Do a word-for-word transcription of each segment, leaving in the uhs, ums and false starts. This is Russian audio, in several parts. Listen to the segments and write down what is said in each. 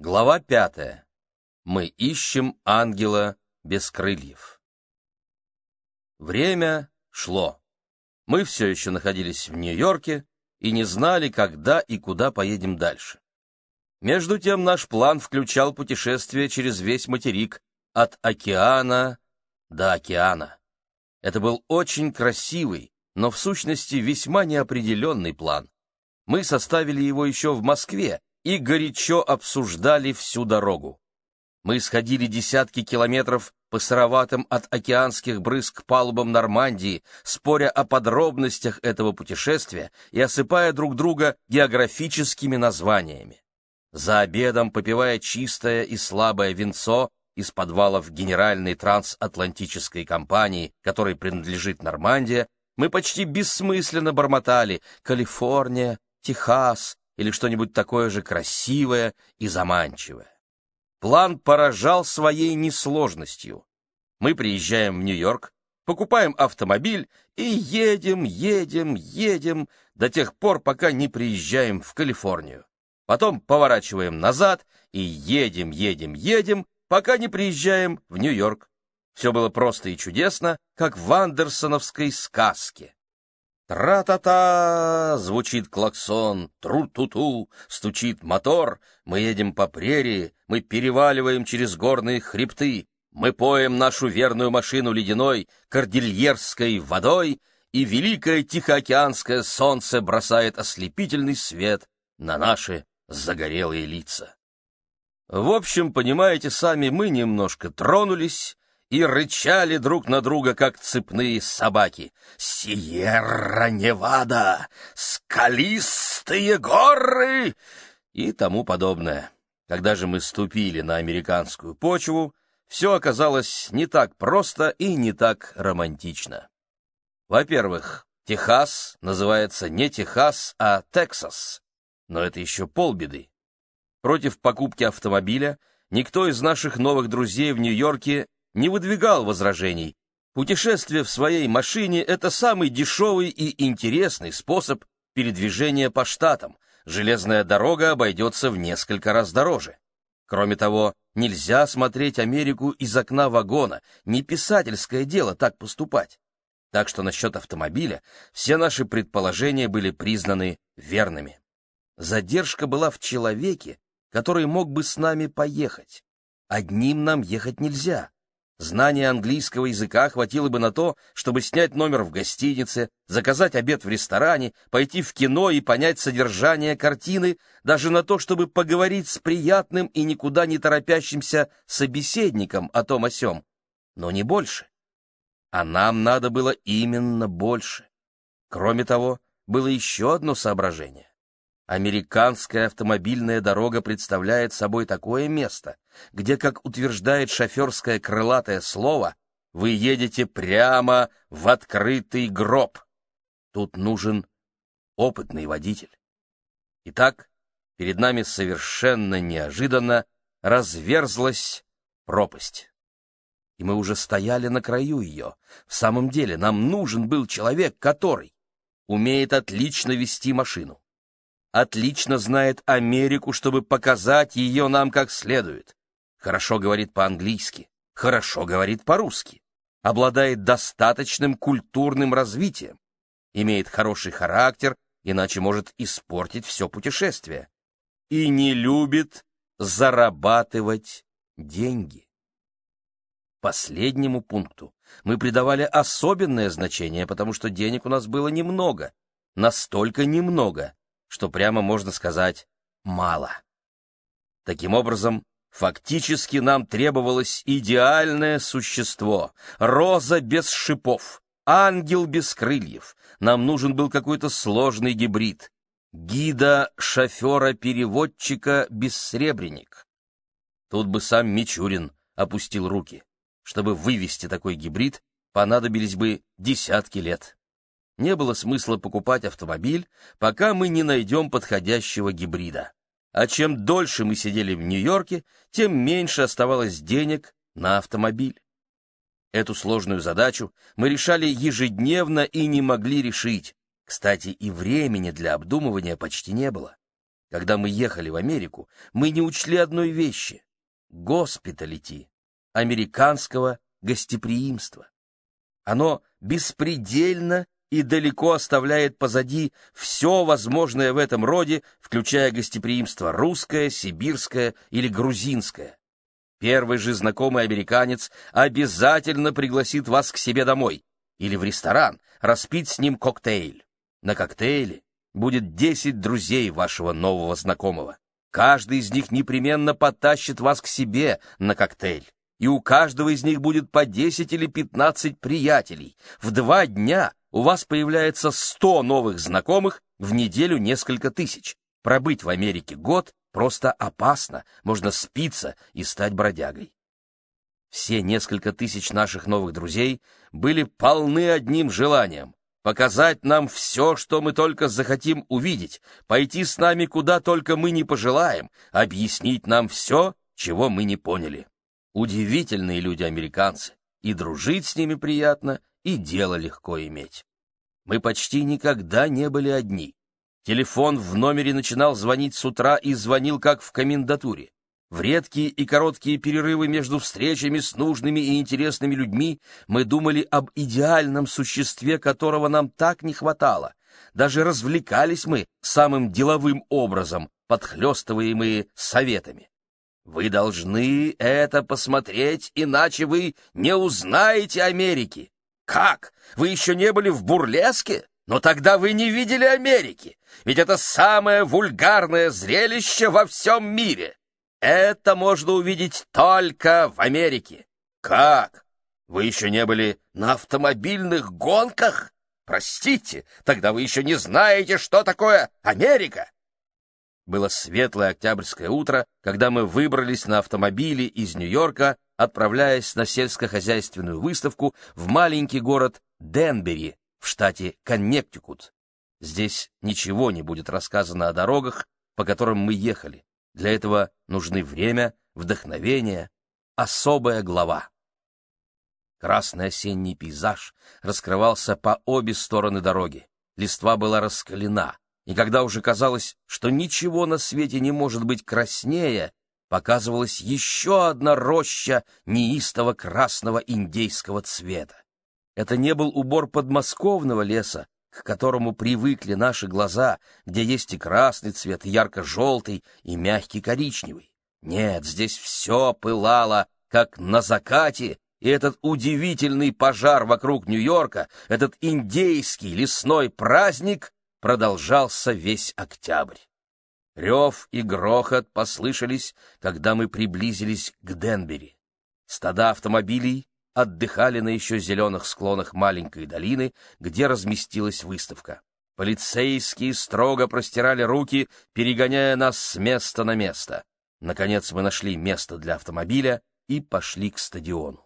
Глава пятая. Мы ищем ангела без крыльев. Время шло. Мы все еще находились в Нью-Йорке и не знали, когда и куда поедем дальше. Между тем наш план включал путешествие через весь материк, от океана до океана. Это был очень красивый, но в сущности весьма неопределенный план. Мы составили его еще в Москве и горячо обсуждали всю дорогу. Мы сходили десятки километров по сыроватым от океанских брызг палубам Нормандии, споря о подробностях этого путешествия и осыпая друг друга географическими названиями. За обедом, попивая чистое и слабое винцо из подвалов Генеральной трансатлантической компании, которой принадлежит Нормандия, мы почти бессмысленно бормотали «Калифорния», «Техас» или что-нибудь такое же красивое и заманчивое. План поражал своей несложностью. Мы приезжаем в Нью-Йорк, покупаем автомобиль и едем, едем, едем до тех пор, пока не приезжаем в Калифорнию. Потом поворачиваем назад и едем, едем, едем, пока не приезжаем в Нью-Йорк. Все было просто и чудесно, как в андерсоновской сказке. Тра-та-та! Звучит клаксон, тру-ту-ту, стучит мотор, мы едем по прерии, мы переваливаем через горные хребты, мы поем нашу верную машину ледяной кордильерской водой, и великое тихоокеанское солнце бросает ослепительный свет на наши загорелые лица. В общем, понимаете сами, мы немножко тронулись и рычали друг на друга, как цепные собаки. «Сьерра-Невада! Скалистые горы!» и тому подобное. Когда же мы ступили на американскую почву, все оказалось не так просто и не так романтично. Во-первых, Техас называется не Техас, а Тексас, но это еще полбеды. Против покупки автомобиля никто из наших новых друзей в Нью-Йорке не выдвигал возражений. Путешествие в своей машине — это самый дешевый и интересный способ передвижения по штатам. Железная дорога обойдется в несколько раз дороже. Кроме того, нельзя смотреть Америку из окна вагона, не писательское дело так поступать. Так что насчет автомобиля все наши предположения были признаны верными. Задержка была в человеке, который мог бы с нами поехать. Одним нам ехать нельзя. Знания английского языка хватило бы на то, чтобы снять номер в гостинице, заказать обед в ресторане, пойти в кино и понять содержание картины, даже на то, чтобы поговорить с приятным и никуда не торопящимся собеседником о том о сём, но не больше. А нам надо было именно больше. Кроме того, было еще одно соображение. Американская автомобильная дорога представляет собой такое место, где, как утверждает шоферское крылатое слово, вы едете прямо в открытый гроб. Тут нужен опытный водитель. Итак, перед нами совершенно неожиданно разверзлась пропасть. И мы уже стояли на краю ее. В самом деле, нам нужен был человек, который умеет отлично вести машину, отлично знает Америку, чтобы показать ее нам как следует, хорошо говорит по-английски, хорошо говорит по-русски, обладает достаточным культурным развитием, имеет хороший характер, иначе может испортить все путешествие, и не любит зарабатывать деньги. Последнему пункту мы придавали особенное значение, потому что денег у нас было немного, настолько немного, что прямо можно сказать «мало». Таким образом, фактически нам требовалось идеальное существо, роза без шипов, ангел без крыльев. Нам нужен был какой-то сложный гибрид, гида-шофера-переводчика-бессребренник. Тут бы сам Мичурин опустил руки. Чтобы вывести такой гибрид, понадобились бы десятки лет. Не было смысла покупать автомобиль, пока мы не найдем подходящего гибрида. А чем дольше мы сидели в Нью-Йорке, тем меньше оставалось денег на автомобиль. Эту сложную задачу мы решали ежедневно и не могли решить. Кстати, и времени для обдумывания почти не было. Когда мы ехали в Америку, мы не учли одной вещи — госпиталити, американского гостеприимства. Оно беспредельно и далеко оставляет позади все возможное в этом роде, включая гостеприимство русское, сибирское или грузинское. Первый же знакомый американец обязательно пригласит вас к себе домой или в ресторан распить с ним коктейль. На коктейле будет десять друзей вашего нового знакомого. Каждый из них непременно потащит вас к себе на коктейль, и у каждого из них будет по десять или пятнадцать приятелей. В два дня у вас появляется сто новых знакомых, в неделю несколько тысяч. Пробыть в Америке год просто опасно, можно спиться и стать бродягой. Все несколько тысяч наших новых друзей были полны одним желанием — показать нам все, что мы только захотим увидеть, пойти с нами куда только мы не пожелаем, объяснить нам все, чего мы не поняли. Удивительные люди-американцы, и дружить с ними приятно, и дело легко иметь. Мы почти никогда не были одни. Телефон в номере начинал звонить с утра и звонил как в комендатуре. В редкие и короткие перерывы между встречами с нужными и интересными людьми мы думали об идеальном существе, которого нам так не хватало. Даже развлекались мы самым деловым образом, подхлёстываемые советами. Вы должны это посмотреть, иначе вы не узнаете Америки. Как? Вы еще не были в бурлеске? Но тогда вы не видели Америки, ведь это самое вульгарное зрелище во всем мире. Это можно увидеть только в Америке. Как? Вы еще не были на автомобильных гонках? Простите, тогда вы еще не знаете, что такое Америка. Было светлое октябрьское утро, когда мы выбрались на автомобиле из Нью-Йорка, отправляясь на сельскохозяйственную выставку в маленький город Денбери в штате Коннектикут. Здесь ничего не будет рассказано о дорогах, по которым мы ехали. Для этого нужны время, вдохновение, особая глава. Красный осенний пейзаж раскрывался по обе стороны дороги. Листва была раскалена, и когда уже казалось, что ничего на свете не может быть краснее, показывалась еще одна роща неистово красного индейского цвета. Это не был убор подмосковного леса, к которому привыкли наши глаза, где есть и красный цвет, и ярко-желтый, и мягкий коричневый. Нет, здесь все пылало, как на закате, и этот удивительный пожар вокруг Нью-Йорка, этот индейский лесной праздник продолжался весь октябрь. Рев и грохот послышались, когда мы приблизились к Денбери. Стада автомобилей отдыхали на еще зеленых склонах маленькой долины, где разместилась выставка. Полицейские строго простирали руки, перегоняя нас с места на место. Наконец мы нашли место для автомобиля и пошли к стадиону.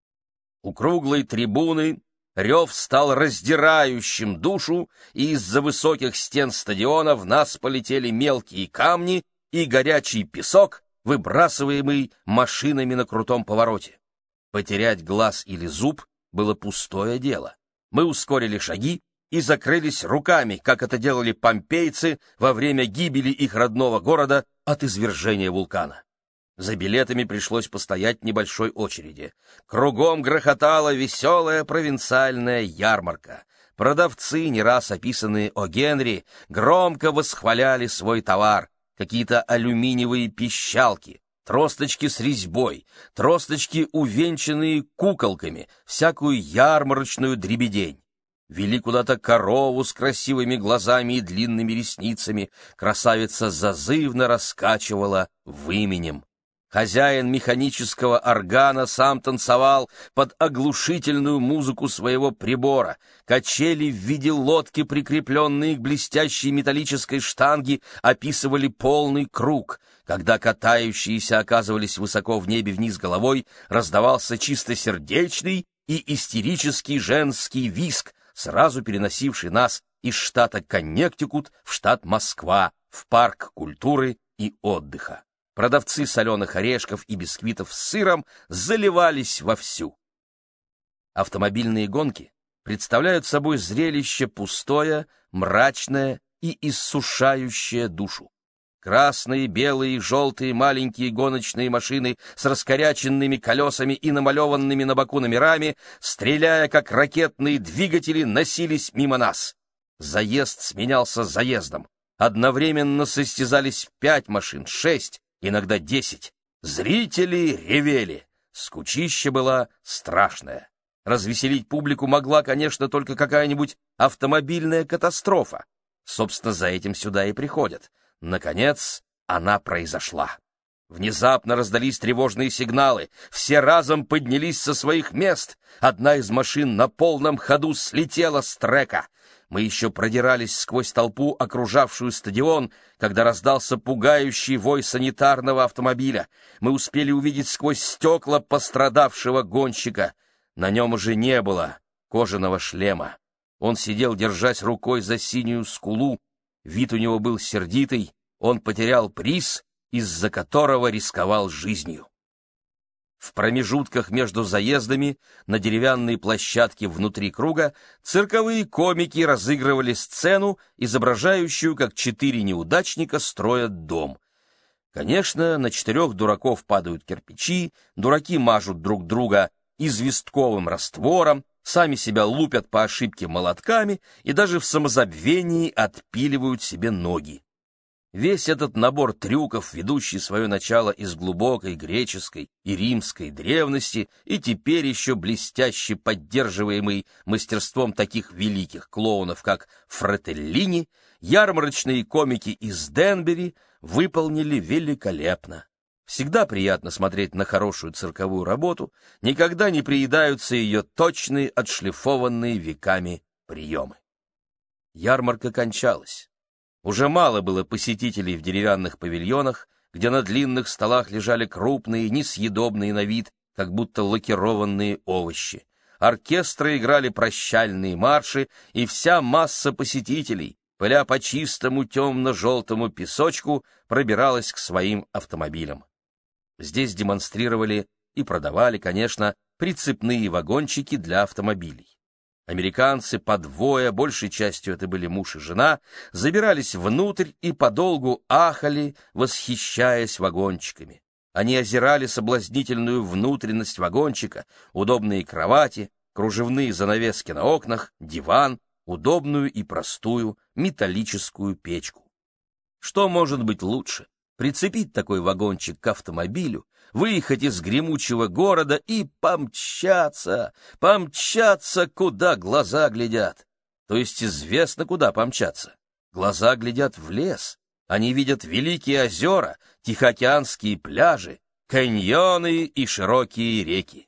У круглой трибуны рев стал раздирающим душу, и из-за высоких стен стадиона в нас полетели мелкие камни и горячий песок, выбрасываемый машинами на крутом повороте. Потерять глаз или зуб было пустое дело. Мы ускорили шаги и закрылись руками, как это делали помпейцы во время гибели их родного города от извержения вулкана. За билетами пришлось постоять в небольшой очереди. Кругом грохотала веселая провинциальная ярмарка. Продавцы, не раз описанные О. Генри, громко восхваляли свой товар. Какие-то алюминиевые пищалки, тросточки с резьбой, тросточки, увенчанные куколками, всякую ярмарочную дребедень. Вели куда-то корову с красивыми глазами и длинными ресницами. Красавица зазывно раскачивала выменем. Хозяин механического органа сам танцевал под оглушительную музыку своего прибора. Качели в виде лодки, прикрепленные к блестящей металлической штанге, описывали полный круг. Когда катающиеся оказывались высоко в небе вниз головой, раздавался чистосердечный и истерический женский визг, сразу переносивший нас из штата Коннектикут в штат Москва, в парк культуры и отдыха. Продавцы соленых орешков и бисквитов с сыром заливались вовсю. Автомобильные гонки представляют собой зрелище пустое, мрачное и иссушающее душу. Красные, белые, желтые маленькие гоночные машины с раскоряченными колесами и намалеванными на боку номерами, стреляя как ракетные двигатели, носились мимо нас. Заезд сменялся заездом. Одновременно состязались пять машин, шесть, иногда десять. Зрители ревели. Скучища была страшная. Развеселить публику могла, конечно, только какая-нибудь автомобильная катастрофа. Собственно, за этим сюда и приходят. Наконец, она произошла. Внезапно раздались тревожные сигналы. Все разом поднялись со своих мест. Одна из машин на полном ходу слетела с трека. Мы еще продирались сквозь толпу, окружавшую стадион, когда раздался пугающий вой санитарного автомобиля. Мы успели увидеть сквозь стекла пострадавшего гонщика. На нем уже не было кожаного шлема. Он сидел, держась рукой за синюю скулу. Вид у него был сердитый, он потерял приз, из-за которого рисковал жизнью. В промежутках между заездами на деревянной площадке внутри круга цирковые комики разыгрывали сцену, изображающую, как четыре неудачника строят дом. Конечно, на четырех дураков падают кирпичи, дураки мажут друг друга известковым раствором, сами себя лупят по ошибке молотками и даже в самозабвении отпиливают себе ноги. Весь этот набор трюков, ведущий свое начало из глубокой греческой и римской древности и теперь еще блестяще поддерживаемый мастерством таких великих клоунов, как Фретеллини, ярмарочные комики из Денбери выполнили великолепно. Всегда приятно смотреть на хорошую цирковую работу, никогда не приедаются ее точные, отшлифованные веками приемы. Ярмарка кончалась. Уже мало было посетителей в деревянных павильонах, где на длинных столах лежали крупные, несъедобные на вид, как будто лакированные овощи. Оркестры играли прощальные марши, и вся масса посетителей, пыля по чистому темно-желтому песочку, пробиралась к своим автомобилям. Здесь демонстрировали и продавали, конечно, прицепные вагончики для автомобилей. Американцы по двое, большей частью это были муж и жена, забирались внутрь и подолгу ахали, восхищаясь вагончиками. Они озирали соблазнительную внутренность вагончика, удобные кровати, кружевные занавески на окнах, диван, удобную и простую металлическую печку. Что может быть лучше? Прицепить такой вагончик к автомобилю, выехать из гремучего города и помчаться, помчаться, куда глаза глядят. То есть известно, куда помчаться. Глаза глядят в лес, они видят великие озера, тихоокеанские пляжи, каньоны и широкие реки.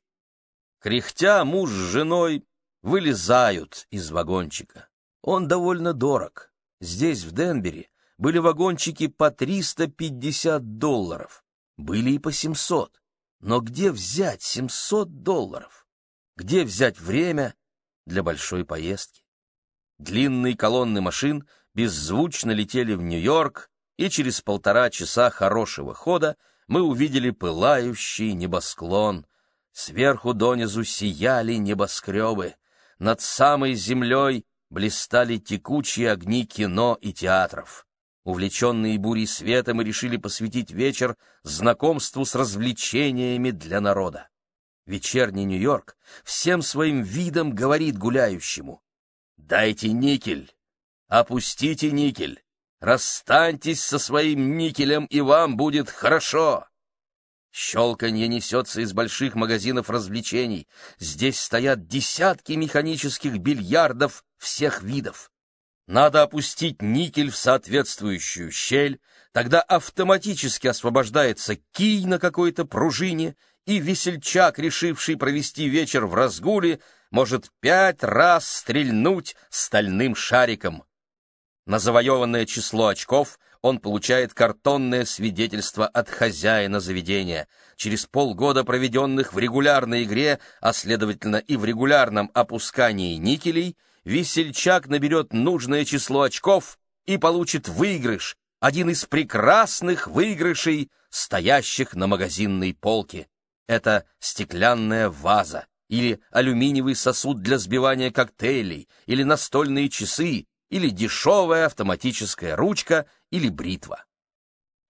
Кряхтя муж с женой вылезают из вагончика. Он довольно дорог. Здесь, в Денбери, были вагончики по триста пятьдесят долларов, были и по семьсот. Но где взять семьсот долларов? Где взять время для большой поездки? Длинные колонны машин беззвучно летели в Нью-Йорк, и через полтора часа хорошего хода мы увидели пылающий небосклон. Сверху донизу сияли небоскребы. Над самой землей блистали текучие огни кино и театров. Увлеченные бурей света, мы решили посвятить вечер знакомству с развлечениями для народа. Вечерний Нью-Йорк всем своим видом говорит гуляющему: «Дайте никель, опустите никель, расстаньтесь со своим никелем, и вам будет хорошо». Щелканье несется из больших магазинов развлечений. Здесь стоят десятки механических бильярдов всех видов. Надо опустить никель в соответствующую щель, тогда автоматически освобождается кий на какой-то пружине, и весельчак, решивший провести вечер в разгуле, может пять раз стрельнуть стальным шариком. На завоеванное число очков он получает картонное свидетельство от хозяина заведения. Через полгода, проведенных в регулярной игре, а следовательно и в регулярном опускании никелей, весельчак наберет нужное число очков и получит выигрыш, один из прекрасных выигрышей, стоящих на магазинной полке. Это стеклянная ваза, или алюминиевый сосуд для сбивания коктейлей, или настольные часы, или дешевая автоматическая ручка, или бритва.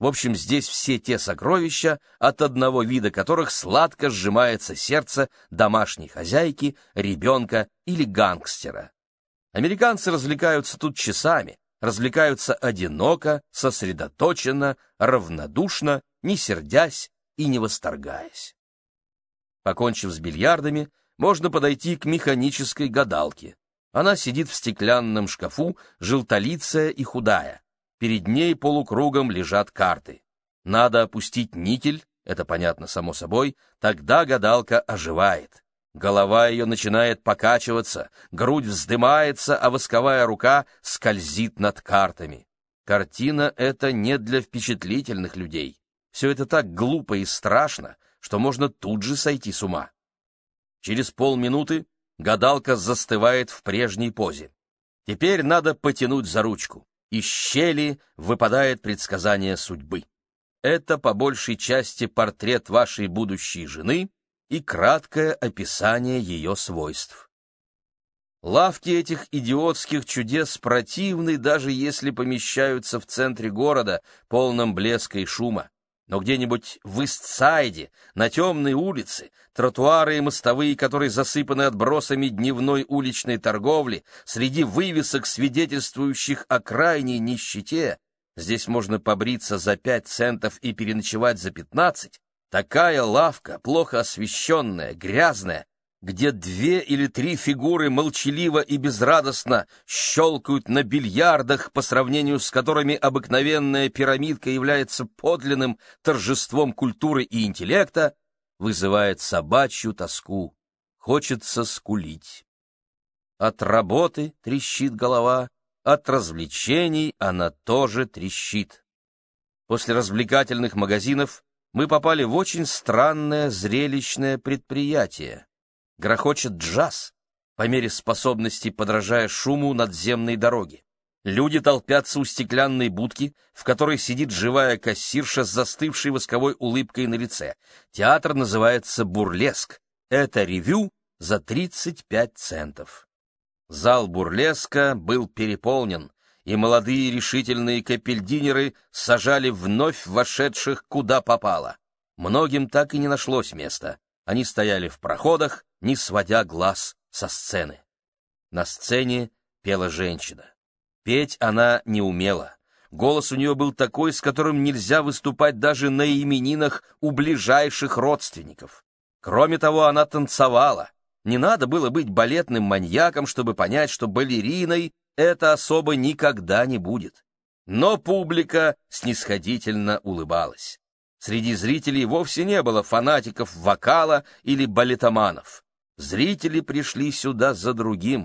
В общем, здесь все те сокровища, от одного вида которых сладко сжимается сердце домашней хозяйки, ребенка или гангстера. Американцы развлекаются тут часами, развлекаются одиноко, сосредоточенно, равнодушно, не сердясь и не восторгаясь. Покончив с бильярдами, можно подойти к механической гадалке. Она сидит в стеклянном шкафу, желтолицая и худая. Перед ней полукругом лежат карты. Надо опустить никель, это понятно само собой, тогда гадалка оживает. Голова ее начинает покачиваться, грудь вздымается, а восковая рука скользит над картами. Картина эта не для впечатлительных людей. Все это так глупо и страшно, что можно тут же сойти с ума. Через полминуты гадалка застывает в прежней позе. Теперь надо потянуть за ручку. Из щели выпадает предсказание судьбы. Это по большей части портрет вашей будущей жены и краткое описание ее свойств. Лавки этих идиотских чудес противны, даже если помещаются в центре города, полном блеска и шума. Но где-нибудь в Ист-Сайде, на темной улице, тротуары и мостовые, которые засыпаны отбросами дневной уличной торговли, среди вывесок, свидетельствующих о крайней нищете, здесь можно побриться за пять центов и переночевать за пятнадцать, такая лавка, плохо освещенная, грязная, где две или три фигуры молчаливо и безрадостно щелкают на бильярдах, по сравнению с которыми обыкновенная пирамидка является подлинным торжеством культуры и интеллекта, вызывает собачью тоску. Хочется скулить. От работы трещит голова, от развлечений она тоже трещит. После развлекательных магазинов мы попали в очень странное зрелищное предприятие. Грохочет джаз, по мере способности подражая шуму надземной дороги. Люди толпятся у стеклянной будки, в которой сидит живая кассирша с застывшей восковой улыбкой на лице. Театр называется «Бурлеск». Это ревю за тридцать пять центов. Зал бурлеска был переполнен, и молодые решительные капельдинеры сажали вновь вошедших куда попало. Многим так и не нашлось места. Они стояли в проходах, не сводя глаз со сцены. На сцене пела женщина. Петь она не умела. Голос у нее был такой, с которым нельзя выступать даже на именинах у ближайших родственников. Кроме того, она танцевала. Не надо было быть балетным маньяком, чтобы понять, что балериной эта особа никогда не будет. Но публика снисходительно улыбалась. Среди зрителей вовсе не было фанатиков вокала или балетоманов. Зрители пришли сюда за другим.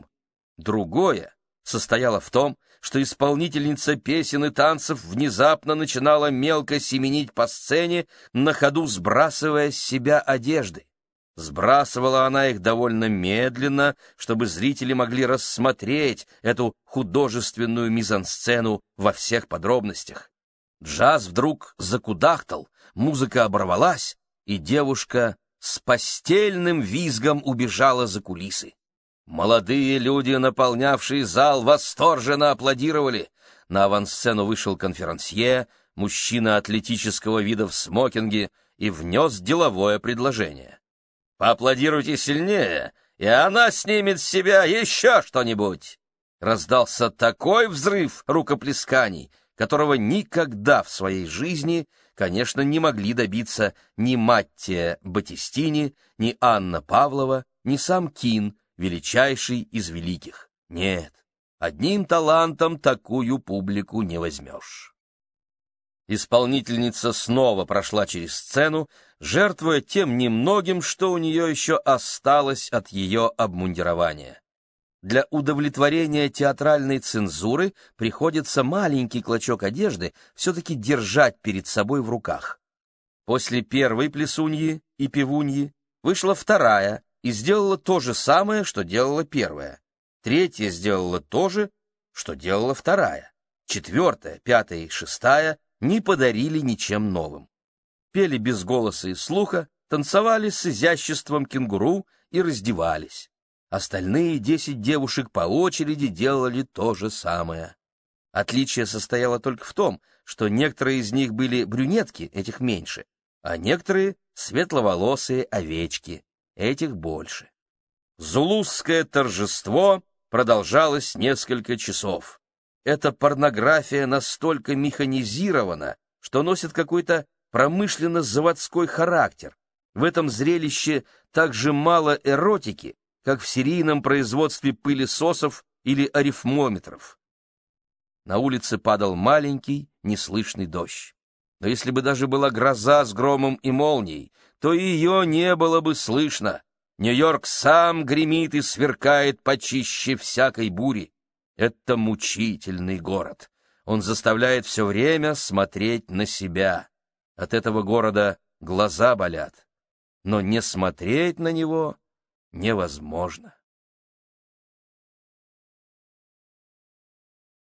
Другое состояло в том, что исполнительница песен и танцев внезапно начинала мелко семенить по сцене, на ходу сбрасывая с себя одежды. Сбрасывала она их довольно медленно, чтобы зрители могли рассмотреть эту художественную мизансцену во всех подробностях. Джаз вдруг закудахтал, музыка оборвалась, и девушка с постельным визгом убежала за кулисы. Молодые люди, наполнявшие зал, восторженно аплодировали. На авансцену вышел конферансье, мужчина атлетического вида в смокинге, и внес деловое предложение. «Поаплодируйте сильнее, и она снимет с себя еще что-нибудь!» Раздался такой взрыв рукоплесканий, которого никогда в своей жизни, конечно, не могли добиться ни Маттия Батистини, ни Анна Павлова, ни сам Кин, величайший из великих. Нет, одним талантом такую публику не возьмешь. Исполнительница снова прошла через сцену, жертвуя тем немногим, что у нее еще осталось от ее обмундирования. Для удовлетворения театральной цензуры приходится маленький клочок одежды все-таки держать перед собой в руках. После первой плясуньи и певуньи вышла вторая и сделала то же самое, что делала первая. Третья сделала то же, что делала вторая. Четвертая, пятая и шестая не подарили ничем новым. Пели без голоса и слуха, танцевали с изяществом кенгуру и раздевались. Остальные десять девушек по очереди делали то же самое. Отличие состояло только в том, что некоторые из них были брюнетки, этих меньше, а некоторые светловолосые овечки, этих больше. Зулусское торжество продолжалось несколько часов. Эта порнография настолько механизирована, что носит какой-то промышленно-заводской характер. В этом зрелище так же мало эротики, как в серийном производстве пылесосов или арифмометров. На улице падал маленький, неслышный дождь. Но если бы даже была гроза с громом и молнией, то ее не было бы слышно. Нью-Йорк сам гремит и сверкает почище всякой бури. Это мучительный город. Он заставляет все время смотреть на себя. От этого города глаза болят. Но не смотреть на него невозможно.